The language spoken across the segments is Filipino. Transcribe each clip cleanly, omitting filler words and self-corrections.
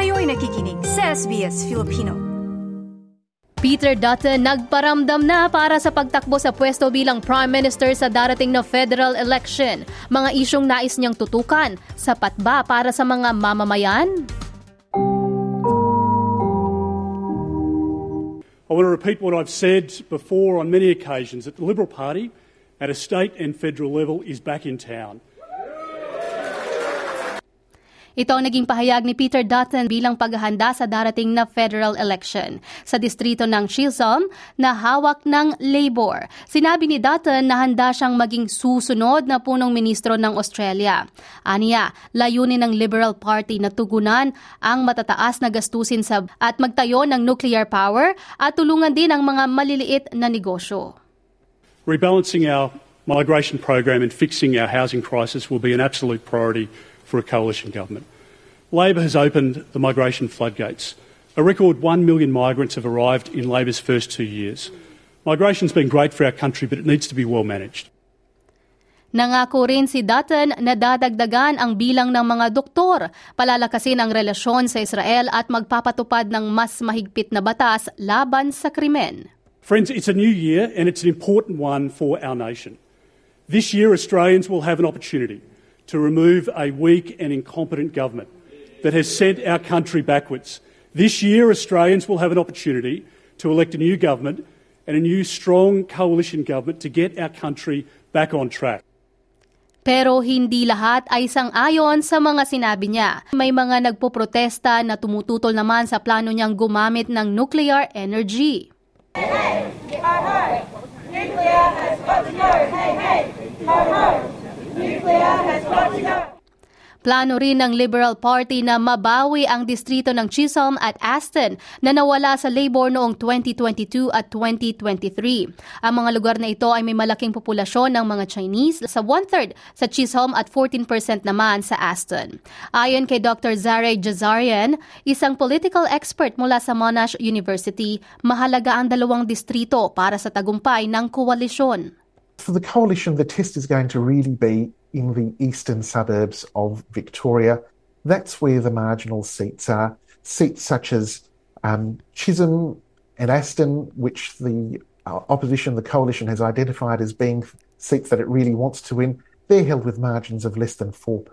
Kayo'y nakikinig sa SBS Filipino. Peter Dutton nagparamdam na para sa pagtakbo sa pwesto bilang Prime Minister sa darating na federal election. Mga isyong nais niyang tutukan, sapat ba para sa mga mamamayan? I want to repeat what I've said before on many occasions, that the Liberal Party at a state and federal level is back in town. Ito ang naging pahayag ni Peter Dutton bilang paghahanda sa darating na federal election sa distrito ng Chisholm na hawak ng Labor. Sinabi ni Dutton na handa siyang maging susunod na punong ministro ng Australia. Aniya, layunin ng Liberal Party na tugunan ang matataas na gastusin at magtayo ng nuclear power at tulungan din ang mga maliliit na negosyo. Rebalancing our migration program and fixing our housing crisis will be an absolute priority for a coalition government. Labor has opened the migration floodgates. A record 1 million migrants have arrived in Labor's first 2 years. Migration's been great for our country, but it needs to be well managed. Nangako rin si Dutton na dadagdagan ang bilang ng mga doktor, palalakasin ang relasyon sa Israel at magpapatupad ng mas mahigpit na batas laban sa krimen. Friends, it's a new year and it's an important one for our nation. This year, Australians will have an opportunity to remove a weak and incompetent government that has sent our country backwards. This year, Australians will have an opportunity to elect a new government and a new strong coalition government to get our country back on track. Pero hindi lahat ay sang-ayon sa mga sinabi niya. May mga nagpoprotesta na tumututol naman sa plano niyang gumamit ng nuclear energy. Hey, hey, ho, ho. Nuclear has got to go. Hey, hey, ho, ho. Nuclear has got to go. Plano rin ng Liberal Party na mabawi ang distrito ng Chisholm at Aston na nawala sa Labor noong 2022 at 2023. Ang mga lugar na ito ay may malaking populasyon ng mga Chinese, sa 1/3 sa Chisholm at 14% naman sa Aston. Ayon kay Dr. Zare Jazarian, isang political expert mula sa Monash University, mahalaga ang dalawang distrito para sa tagumpay ng koalisyon. For the coalition, the test is going to really be in the eastern suburbs of Victoria. That's where the marginal seats are. Seats such as Chisholm and Aston, which the opposition, the coalition, has identified as being seats that it really wants to win, they're held with margins of less than 4%.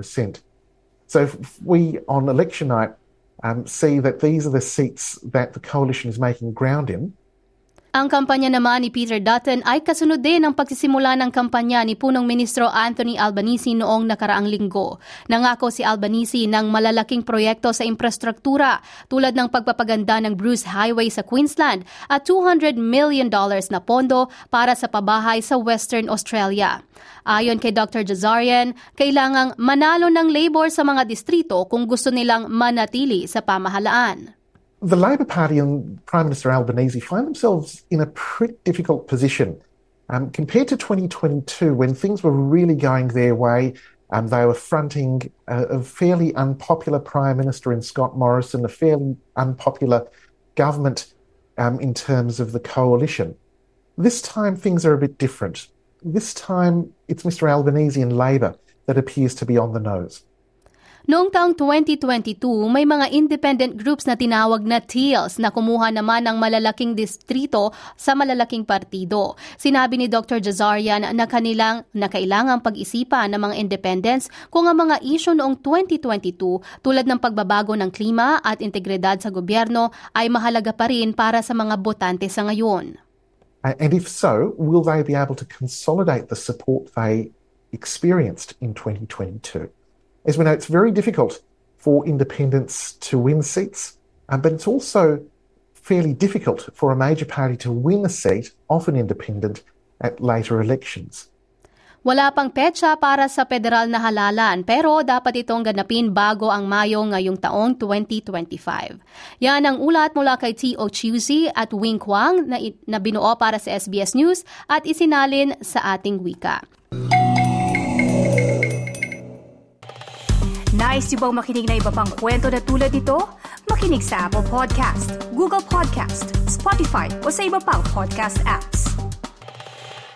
So if we, on election night, see that these are the seats that the coalition is making ground in. Ang kampanya naman ni Peter Dutton ay kasunod din ng pagsisimula ng kampanya ni Punong Ministro Anthony Albanese noong nakaraang linggo. Nangako si Albanese ng malalaking proyekto sa infrastruktura tulad ng pagpapaganda ng Bruce Highway sa Queensland at $200 million na pondo para sa pabahay sa Western Australia. Ayon kay Dr. Jazarian, kailangang manalo ng Labor sa mga distrito kung gusto nilang manatili sa pamahalaan. The Labor Party and Prime Minister Albanese find themselves in a pretty difficult position. Compared to 2022, when things were really going their way, they were fronting a fairly unpopular Prime Minister in Scott Morrison, a fairly unpopular government in terms of the coalition. This time, things are a bit different. This time, it's Mr. Albanese and Labor that appears to be on the nose. Noong taong 2022, may mga independent groups na tinawag na TEALs na kumuha naman ng malalaking distrito sa malalaking partido. Sinabi ni Dr. Jazarian na kailangang pag-isipan ng mga independents kung ang mga isyu noong 2022 tulad ng pagbabago ng klima at integridad sa gobyerno ay mahalaga pa rin para sa mga botante sa ngayon. And if so, will they be able to consolidate the support they experienced in 2022? As we know, it's very difficult for independents to win seats, but it's also fairly difficult for a major party to win a seat, often independent, at later elections. Wala pang petsa para sa federal na halalan pero dapat itong ganapin bago ang Mayo ngayong taong 2025. Yan ang ulat mula kay T.O. Chiuzi at Wing Kwang na binuo para sa SBS News at isinalin sa ating wika. Nice yung bang makinig na iba pang kwento na tulad ito? Makinig sa Apple Podcast, Google Podcast, Spotify o sa iba pang podcast apps.